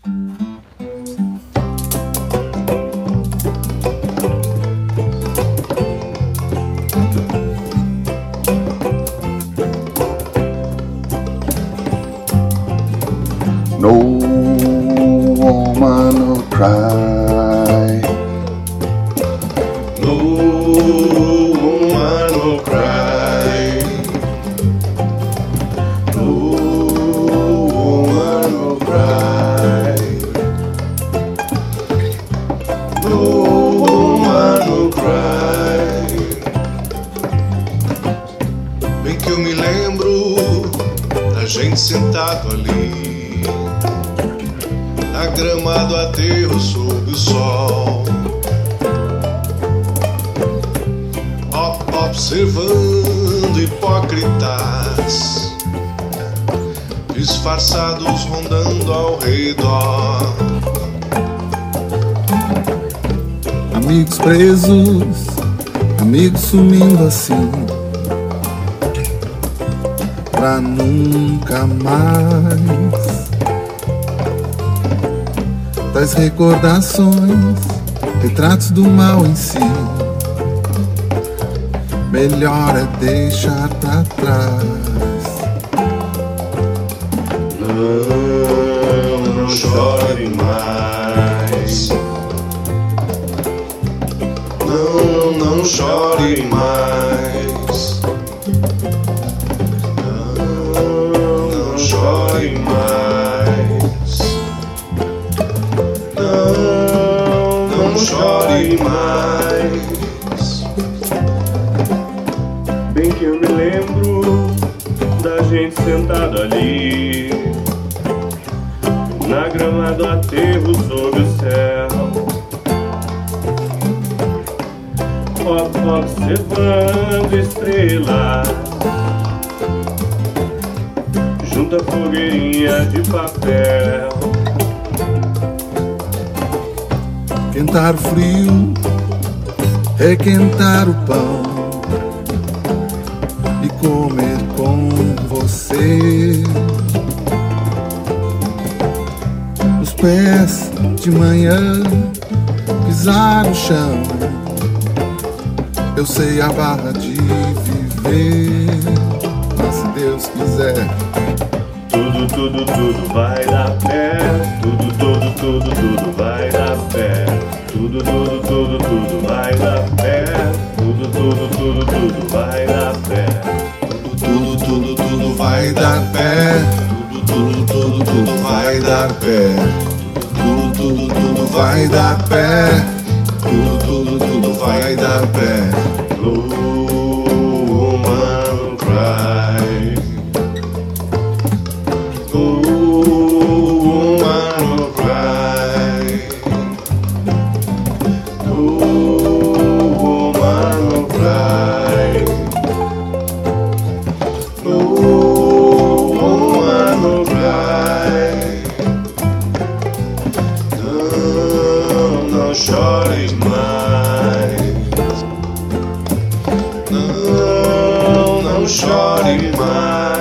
No woman will cry. No woman will cry. No woman will cry. No woman will cry. Bem que eu me lembro da gente sentado ali na grama do aterro sob o sol, observando hipócritas disfarçados rondando ao redor. Amigos presos, amigos sumindo assim, pra nunca mais. Das recordações, retratos do mal em si, melhor é deixar pra trás. Não chore mais. Não chore mais. Não chore mais. Não chore mais. Bem que eu me lembro da gente sentado ali na grama do aterro sob o céu, observando estrelas junto à fogueirinha de papel. Quentar o frio, requentar o pão e comer com você. Os pés de manhã pisar no chão, eu sei a barra de viver, mas se Deus quiser, tudo vai dar pé. Tudo vai dar pé. Tudo vai dar pé. Tudo vai dar pé. tudo vai dar pé. Tudo vai dar pé. Tudo vai dar pé. Tudo vai dar pé. No woman will cry. No woman will cry. No woman will cry. No woman will cry. Não chore mais. Não chore mais.